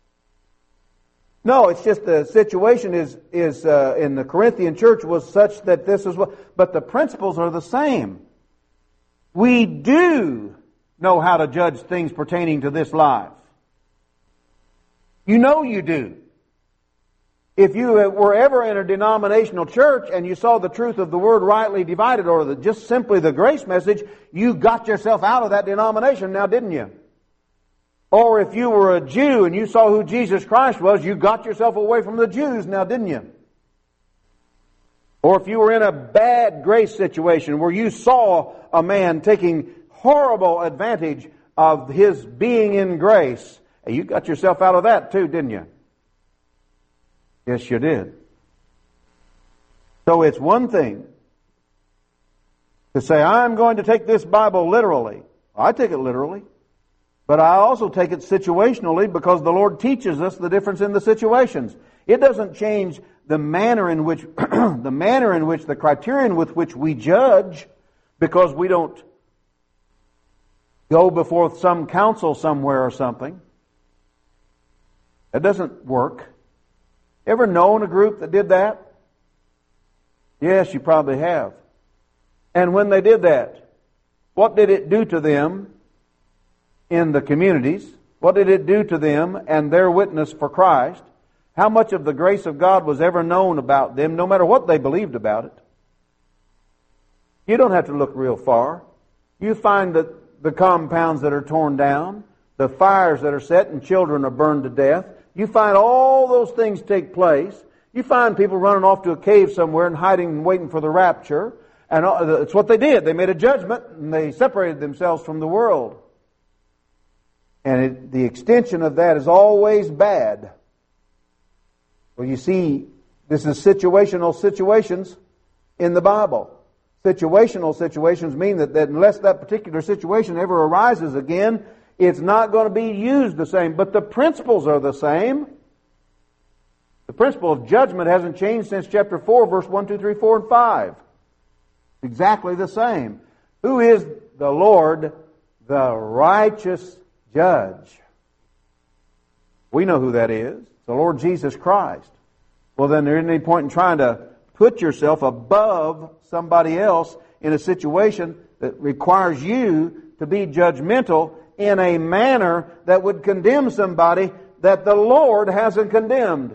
No, it's just the situation is in the Corinthian church was such that this is what, but the principles are the same. We do know how to judge things pertaining to this life. You know you do. If you were ever in a denominational church and you saw the truth of the Word rightly divided, or just simply the grace message, you got yourself out of that denomination now, didn't you? Or if you were a Jew and you saw who Jesus Christ was, you got yourself away from the Jews now, didn't you? Or if you were in a bad grace situation where you saw a man taking horrible advantage of his being in grace, you got yourself out of that too, didn't you? Yes, you did. So it's one thing to say, I'm going to take this Bible literally. I take it literally. But I also take it situationally because the Lord teaches us the difference in the situations. It doesn't change the manner in which, the criterion with which we judge, because we don't go before some council somewhere or something. That doesn't work. Ever known a group that did that? Yes, you probably have. And when they did that, what did it do to them in the communities? What did it do to them and their witness for Christ? How much of the grace of God was ever known about them, no matter what they believed about it? You don't have to look real far. You find that the compounds that are torn down, the fires that are set and children are burned to death, you find all those things take place. You find people running off to a cave somewhere and hiding and waiting for the rapture. And it's what they did. They made a judgment and they separated themselves from the world. And the extension of that is always bad. Well, you see, this is situational situations in the Bible. Situational situations mean that unless that particular situation ever arises again, it's not going to be used the same. But the principles are the same. The principle of judgment hasn't changed since chapter 4, verse 1, 2, 3, 4, and 5. Exactly the same. Who is the Lord, the righteous judge? We know who that is. The Lord Jesus Christ. Well, then there isn't any point in trying to put yourself above somebody else in a situation that requires you to be judgmental in a manner that would condemn somebody that the Lord hasn't condemned.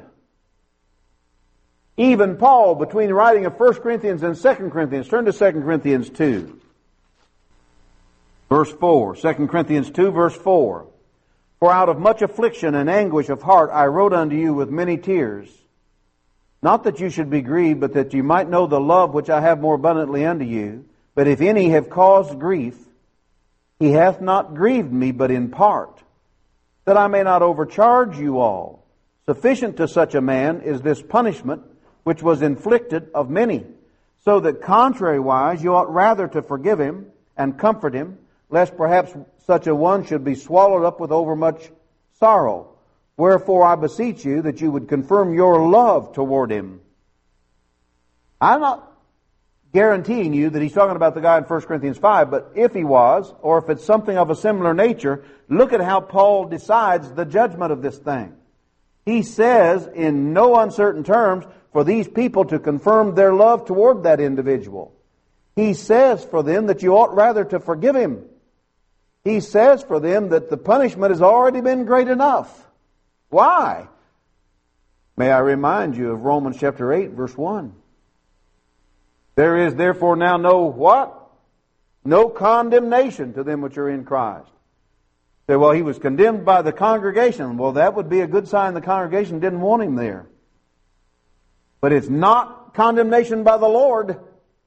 Even Paul, between the writing of 1 Corinthians and 2 Corinthians, turn to 2 Corinthians 2. Verse 4. 2 Corinthians 2, verse 4. For out of much affliction and anguish of heart I wrote unto you with many tears. Not that you should be grieved, but that you might know the love which I have more abundantly unto you. But if any have caused grief, he hath not grieved me, but in part, that I may not overcharge you all. Sufficient to such a man is this punishment, which was inflicted of many, so that contrariwise you ought rather to forgive him and comfort him, lest perhaps such a one should be swallowed up with overmuch sorrow. Wherefore I beseech you that you would confirm your love toward him. I'm not guaranteeing you that he's talking about the guy in 1 Corinthians 5, but if he was, or if it's something of a similar nature, look at how Paul decides the judgment of this thing. He says in no uncertain terms for these people to confirm their love toward that individual. He says for them that you ought rather to forgive him. He says for them that the punishment has already been great enough. Why? May I remind you of Romans chapter 8, verse 1. There is therefore now no what? No condemnation to them which are in Christ. Say, well, he was condemned by the congregation. Well, that would be a good sign the congregation didn't want him there. But it's not condemnation by the Lord.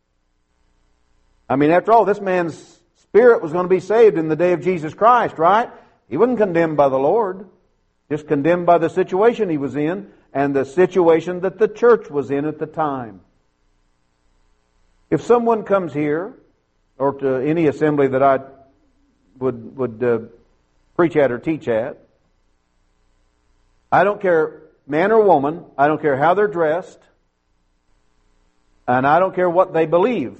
I mean, after all, this man's spirit was going to be saved in the day of Jesus Christ, right? He wasn't condemned by the Lord. Just condemned by the situation he was in and the situation that the church was in at the time. If someone comes here, or to any assembly that I would preach at or teach at, I don't care, man or woman, I don't care how they're dressed, and I don't care what they believe.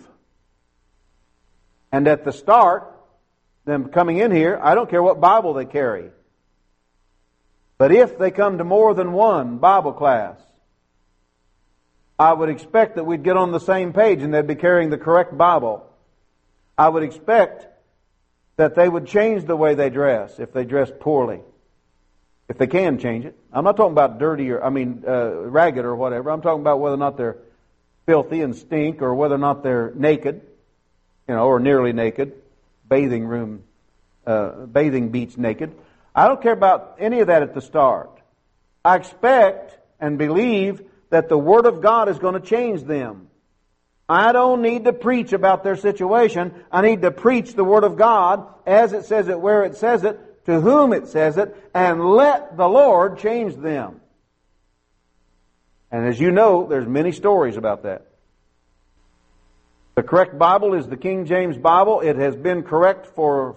And at the start, them coming in here, I don't care what Bible they carry. But if they come to more than one Bible class, I would expect that we'd get on the same page and they'd be carrying the correct Bible. I would expect that they would change the way they dress if they dress poorly. If they can change it. I'm not talking about dirty or, ragged or whatever. I'm talking about whether or not they're filthy and stink, or whether or not they're naked, or nearly naked, bathing beach naked. I don't care about any of that at the start. I expect and believe that the Word of God is going to change them. I don't need to preach about their situation. I need to preach the Word of God as it says it, where it says it, to whom it says it, and let the Lord change them. And as you know, there's many stories about that. The correct Bible is the King James Bible. It has been correct for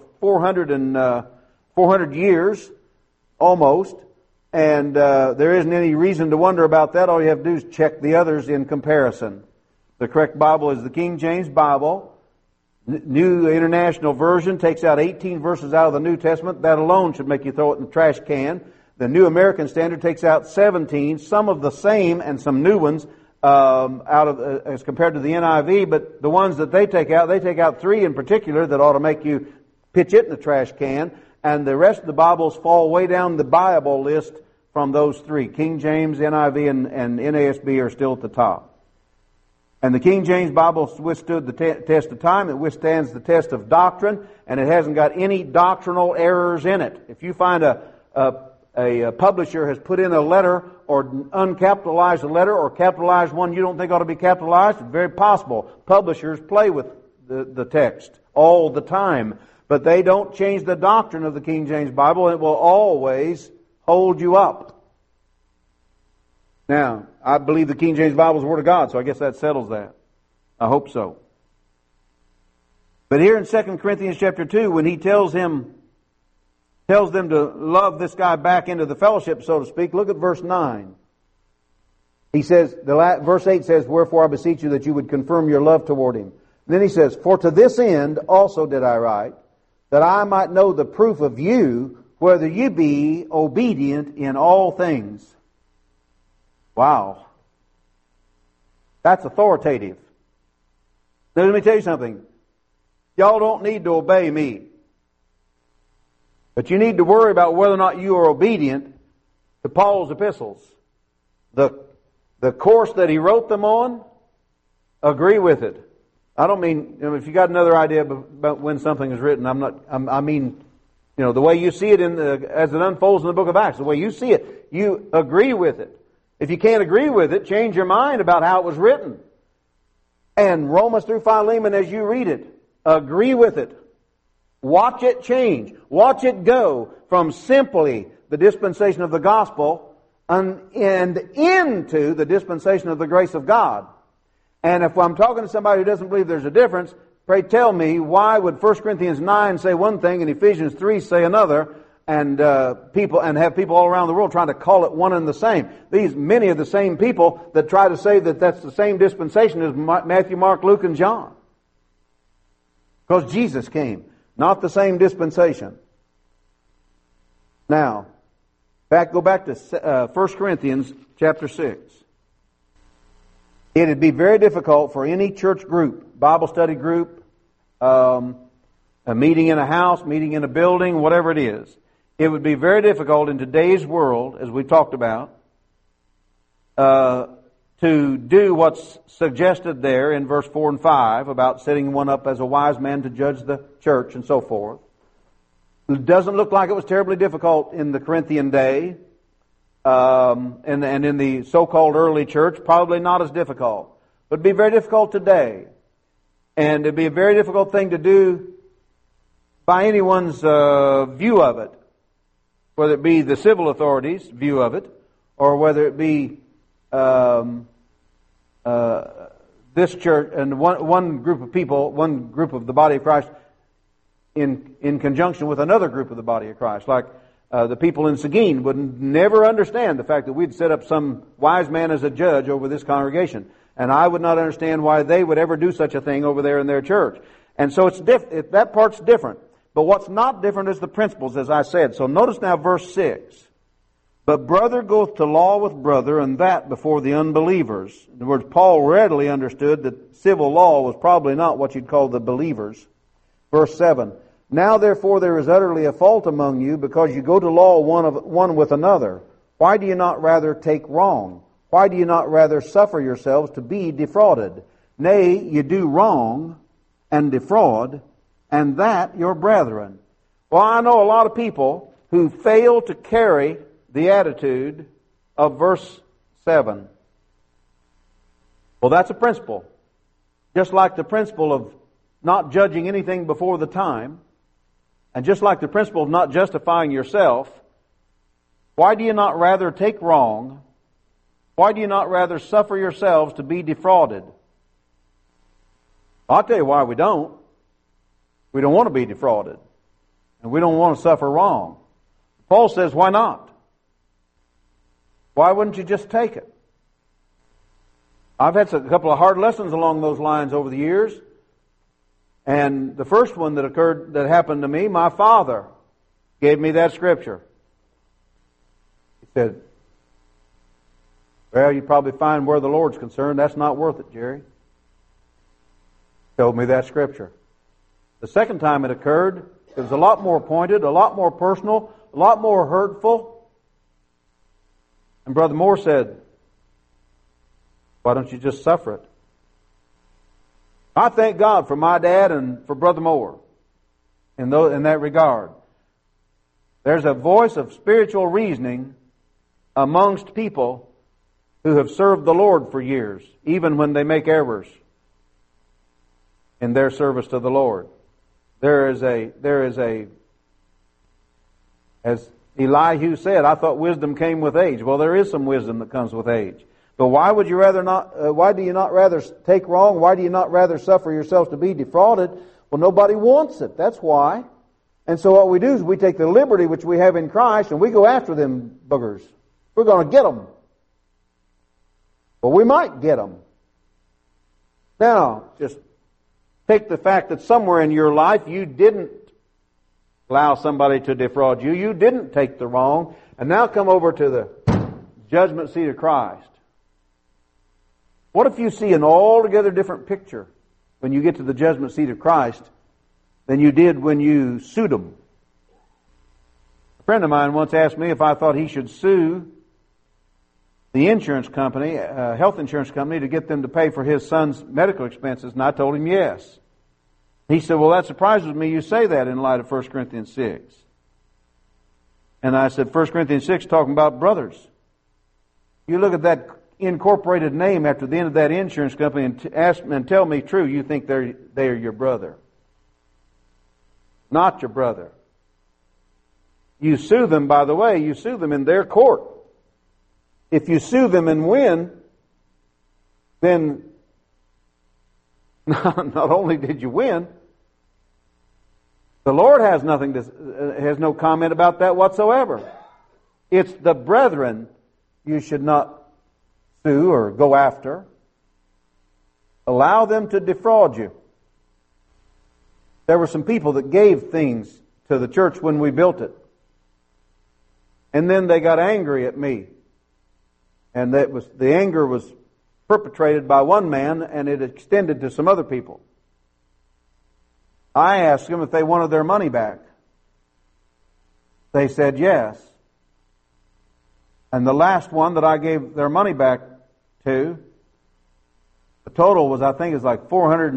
400 years, almost. And there isn't any reason to wonder about that. All you have to do is check the others in comparison. The correct Bible is the King James Bible. New International Version takes out 18 verses out of the New Testament. That alone should make you throw it in the trash can. The New American Standard takes out 17, some of the same and some new ones as compared to the NIV. But the ones that they take out 3 in particular that ought to make you pitch it in the trash can. And the rest of the Bibles fall way down the Bible list from those 3. King James, NIV, and NASB are still at the top. And the King James Bible withstood the test of time. It withstands the test of doctrine, and it hasn't got any doctrinal errors in it. If you find a publisher has put in a letter or uncapitalized a letter or capitalized one you don't think ought to be capitalized, it's very possible. Publishers play with the text all the time. But they don't change the doctrine of the King James Bible. It will always hold you up. Now, I believe the King James Bible is the Word of God, so I guess that settles that. I hope so. But here in 2 Corinthians chapter 2, when he tells them to love this guy back into the fellowship, so to speak, look at verse 9. He says, verse 8 says, "Wherefore I beseech you that you would confirm your love toward him." And then he says, "For to this end also did I write, that I might know the proof of you, whether you be obedient in all things." Wow. That's authoritative. Now let me tell you something. Y'all don't need to obey me. But you need to worry about whether or not you are obedient to Paul's epistles. The course that he wrote them on, agree with it. I don't mean, if you got another idea about when something is written, I mean, the way you see it as it unfolds in the book of Acts, the way you see it, you agree with it. If you can't agree with it, change your mind about how it was written. And Romans through Philemon, as you read it, agree with it. Watch it change. Watch it go from simply the dispensation of the gospel and into the dispensation of the grace of God. And if I'm talking to somebody who doesn't believe there's a difference, pray tell me, why would 1 Corinthians 9 say one thing and Ephesians 3 say another, and have people all around the world trying to call it one and the same? Many of the same people that try to say that that's the same dispensation as Matthew, Mark, Luke, and John. Because Jesus came, not the same dispensation. Now, go back to 1 Corinthians chapter 6. It'd be very difficult for any church group, Bible study group, a meeting in a house, meeting in a building, whatever it is. It would be very difficult in today's world, as we talked about, to do what's suggested there in verse 4 and 5 about setting one up as a wise man to judge the church and so forth. It doesn't look like it was terribly difficult in the Corinthian day. And in the so-called early church, probably not as difficult. But it'd be very difficult today. And it'd be a very difficult thing to do by anyone's view of it. Whether it be the civil authorities' view of it, or whether it be this church and one group of people, one group of the body of Christ in conjunction with another group of the body of Christ. Like the people in Seguin would never understand the fact that we'd set up some wise man as a judge over this congregation. And I would not understand why they would ever do such a thing over there in their church. And so that part's different. But what's not different is the principles, as I said. So notice now verse 6. "But brother goeth to law with brother, and that before the unbelievers." In other words, Paul readily understood that civil law was probably not what you'd call the believers. Verse 7. Now therefore there is utterly a fault among you, because you go to law one with another. Why do you not rather take wrong? Why do you not rather suffer yourselves to be defrauded? Nay, you do wrong and defraud, and that your brethren. Well, I know a lot of people who fail to carry the attitude of verse 7. Well, that's a principle. Just like the principle of not judging anything before the time, and just like the principle of not justifying yourself, why do you not rather take wrong? Why do you not rather suffer yourselves to be defrauded? I'll tell you why we don't. We don't want to be defrauded. And we don't want to suffer wrong. Paul says, why not? Why wouldn't you just take it? I've had a couple of hard lessons along those lines over the years. And the first one that happened to me, my father gave me that scripture. He said, well, you probably find where the Lord's concerned, that's not worth it, Jerry. Told me that scripture. The second time it occurred, it was a lot more pointed, a lot more personal, a lot more hurtful. And Brother Moore said, why don't you just suffer it? I thank God for my dad and for Brother Moore in that regard. There's a voice of spiritual reasoning amongst people who have served the Lord for years, even when they make errors in their service to the Lord. There is a, as Elihu said, I thought wisdom came with age. Well, there is some wisdom that comes with age. But why would you rather not? Why do you not rather take wrong? Why do you not rather suffer yourselves to be defrauded? Well, nobody wants it. That's why. And so what we do is we take the liberty which we have in Christ and we go after them boogers. We're going to get them. Well, we might get them. Now, just take the fact that somewhere in your life you didn't allow somebody to defraud you. You didn't take the wrong. And now come over to the judgment seat of Christ. What if you see an altogether different picture when you get to the judgment seat of Christ than you did when you sued him? A friend of mine once asked me if I thought he should sue the insurance company, health insurance company, to get them to pay for his son's medical expenses, and I told him yes. He said, well, that surprises me you say that in light of 1 Corinthians 6. And I said, 1 Corinthians 6 talking about brothers. You look at that incorporated name after the end of that insurance company and ask and tell me true, you think they are your brother. Not your brother. You sue them, by the way, you sue them in their court. If you sue them and win, then not only did you win, the Lord has has no comment about that whatsoever. It's the brethren you should not sue or go after. Allow them to defraud you. There were some people that gave things to the church when we built it. And then they got angry at me. And the anger was perpetrated by one man and it extended to some other people. I asked them if they wanted their money back. They said yes. And the last one that I gave their money back to, the total was, I think, like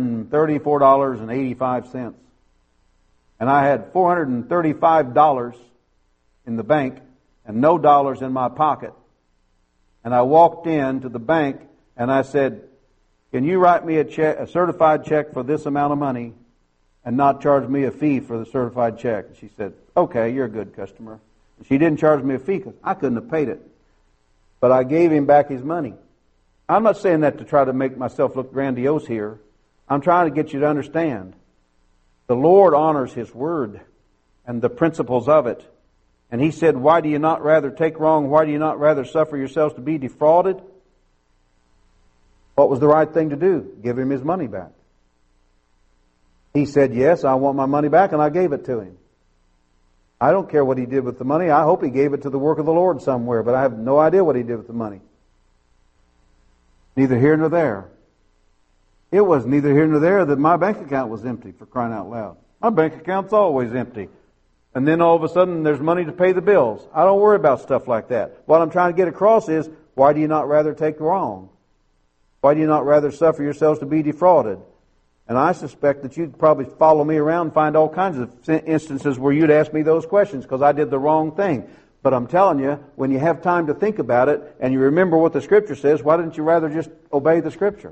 $434.85. And I had $435 in the bank and no dollars in my pocket. And I walked into the bank and I said, can you write me a certified check for this amount of money and not charge me a fee for the certified check? And she said, okay, you're a good customer. She didn't charge me a fee because I couldn't have paid it. But I gave him back his money. I'm not saying that to try to make myself look grandiose here. I'm trying to get you to understand. The Lord honors His Word and the principles of it. And He said, why do you not rather take wrong? Why do you not rather suffer yourselves to be defrauded? What was the right thing to do? Give him his money back. He said, yes, I want my money back, and I gave it to him. I don't care what he did with the money. I hope he gave it to the work of the Lord somewhere, but I have no idea what he did with the money. Neither here nor there. It was neither here nor there that my bank account was empty, for crying out loud. My bank account's always empty. And then all of a sudden there's money to pay the bills. I don't worry about stuff like that. What I'm trying to get across is, why do you not rather take wrong? Why do you not rather suffer yourselves to be defrauded? And I suspect that you'd probably follow me around and find all kinds of instances where you'd ask me those questions because I did the wrong thing. But I'm telling you, when you have time to think about it and you remember what the Scripture says, why didn't you rather just obey the Scripture?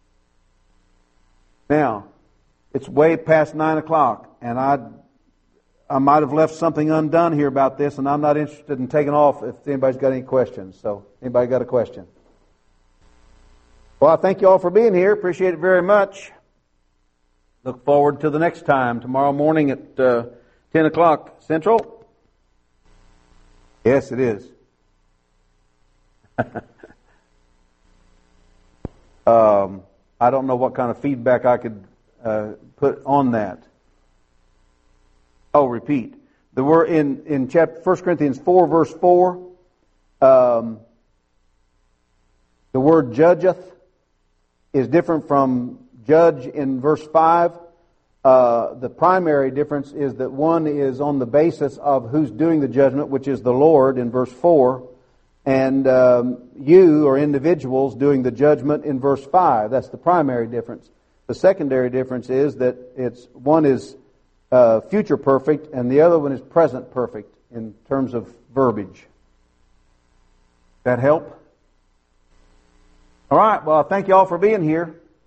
Now, it's way past 9 o'clock, and I might have left something undone here about this, and I'm not interested in taking off if anybody's got any questions. So, anybody got a question? Well, I thank you all for being here. Appreciate it very much. Look forward to the next time, tomorrow morning at 10 o'clock Central. Yes, it is. I don't know what kind of feedback I could put on that. Oh, repeat. The word in chapter 1 Corinthians 4, verse 4, the word judgeth is different from judge in verse 5. The primary difference is that one is on the basis of who's doing the judgment, which is the Lord in verse 4, and you or individuals doing the judgment in verse 5. That's the primary difference. The secondary difference is that one is future perfect and the other one is present perfect in terms of verbiage. That help? All right. Well, thank you all for being here.